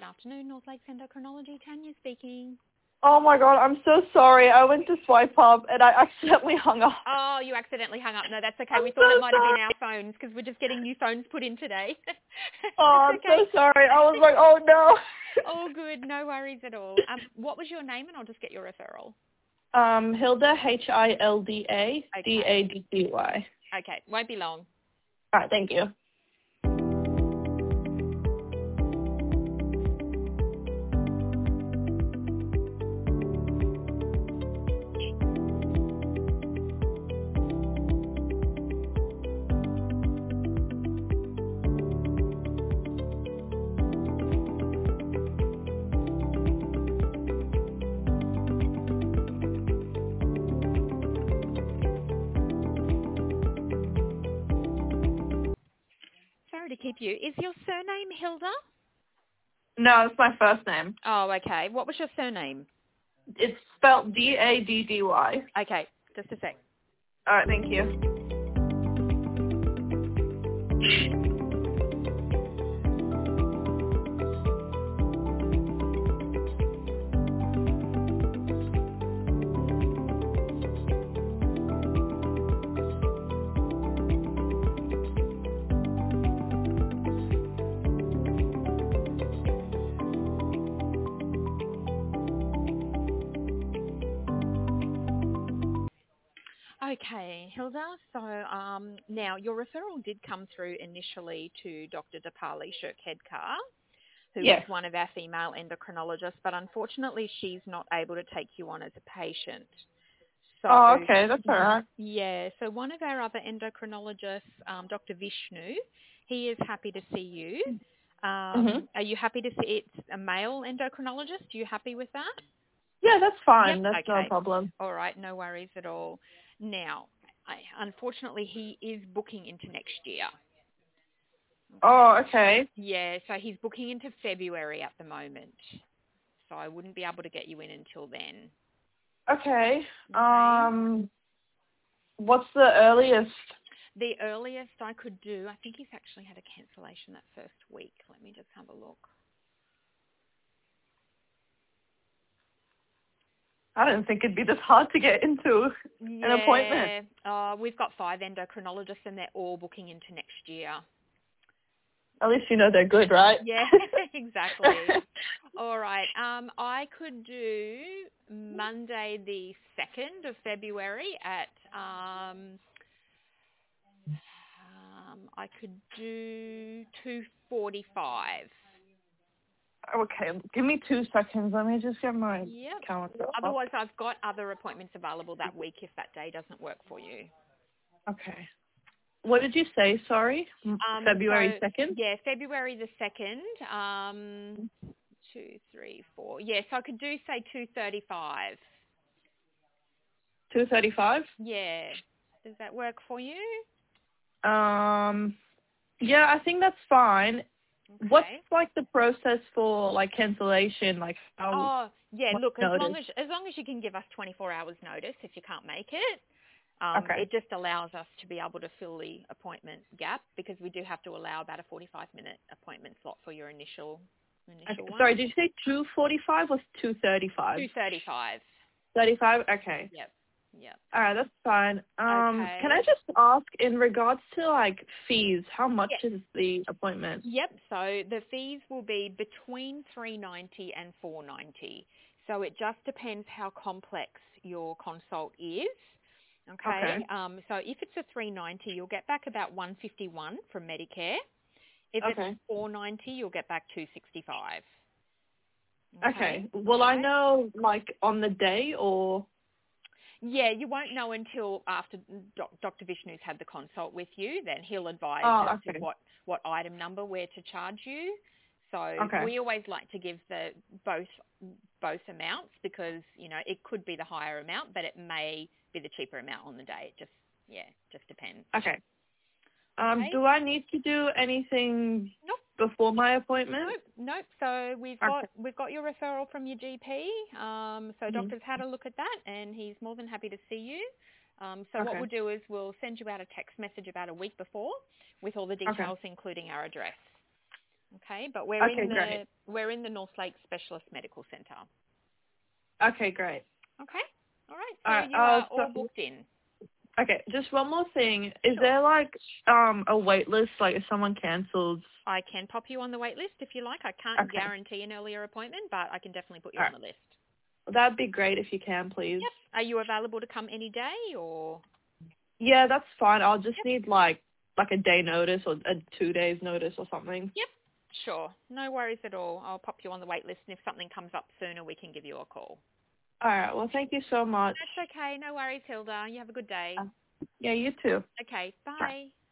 afternoon, North Lakes Endocrinology. Tanya speaking. Oh my god, I'm so sorry. I went to swipe up and I accidentally hung up. Oh, you accidentally hung up. No, that's okay. I'm We so thought it might have sorry. been our phones because we're just getting new phones put in today. Oh, I'm That's okay. so sorry. I was like, oh no. All good. No worries at all. What was your name? And I'll just get your referral. Hilda, Hilda, Daddy. Okay. Won't be long. Alright, thank you. Sorry to keep you. Is your surname Hilda? No, it's my first name. Oh, okay. What was your surname? It's spelled Daddy. Okay. Just a sec. Alright, thank you. Okay, Hilda. So now your referral did come through initially to Dr. Dipali Shirkhedkar, who is Yes. one of our female endocrinologists, but unfortunately she's not able to take you on as a patient. So, Oh, okay, that's alright. yeah, so one of our other endocrinologists, Dr. Vishnu, he is happy to see you. Are you happy to see it's a male endocrinologist? Are you happy with that? Yeah, that's fine. Yep. That's no Okay. problem. All right. No worries at all. Now, unfortunately, he is booking into next year. Okay. Oh, okay. Yeah, so he's booking into February at the moment. So I wouldn't be able to get you in until then. Okay. Okay. What's the earliest? The earliest I could do, I think he's actually had a cancellation that first week. Let me just have a look. I didn't think it'd be this hard to get into an appointment. Yeah, we've got 5 endocrinologists and they're all booking into next year. At least you know they're good, right? Yeah, exactly. All right. I could do Monday the 2nd of February at, I could do 2:45. Okay, give me 2 seconds. Let me just get my Yep. calendar up. Otherwise, I've got other appointments available that week if that day doesn't work for you. Okay. What did you say, sorry? February 2nd? Yeah, February the 2nd, 2, 3, 4. Yeah, so I could do, say, 2:35. 2:35? Yeah. Does that work for you? Yeah, I think that's fine. Okay. What's like the process for like cancellation? Like how? Oh, yeah. much Look, as long notice? as you can give us 24 hours notice if you can't make it, Okay. it just allows us to be able to fill the appointment gap because we do have to allow about a 45-minute appointment slot for your initial Okay. one. Sorry, did you say 2:45 or 2:35? 2:35. 35? Okay. Yep. All right, that's fine. Okay. Can I just ask in regards to like fees, how much Yep. is the appointment? Yep. So the fees will be between $390 and $490. So it just depends how complex your consult is. Okay. So if it's a $390, you'll get back about $151 from Medicare. If Okay. it's $490, you'll get back $265. Okay. Will I know like on the day or? Yeah, you won't know until after Dr. Vishnu's had the consult with you. Then he'll advise as to what item number we're to charge you. So we always like to give the both amounts because, you know, it could be the higher amount, but it may be the cheaper amount on the day. It just depends. Okay. Do I need to do anything before my appointment? Nope. So we've got your referral from your GP. So doctor's had a look at that, and he's more than happy to see you. So what we'll do is we'll send you out a text message about a week before with all the details, including our address. Okay, but we're in the North Lakes Specialist Medical Centre. Okay, great. Okay, all right. So you are all booked in. Okay, just one more thing. Is there like a wait list? Like if someone cancels, I can pop you on the wait list if you like. I can't guarantee an earlier appointment, but I can definitely put you on the list. That'd be great if you can, please. Yep. Are you available to come any day or? Yeah, that's fine. I'll just need like a day notice or 2 days notice or something. Yep. Sure. No worries at all. I'll pop you on the wait list, and if something comes up sooner, we can give you a call. All right. Well, thank you so much. That's okay. No worries, Hilda. You have a good day. Yeah, you too. Okay. Bye.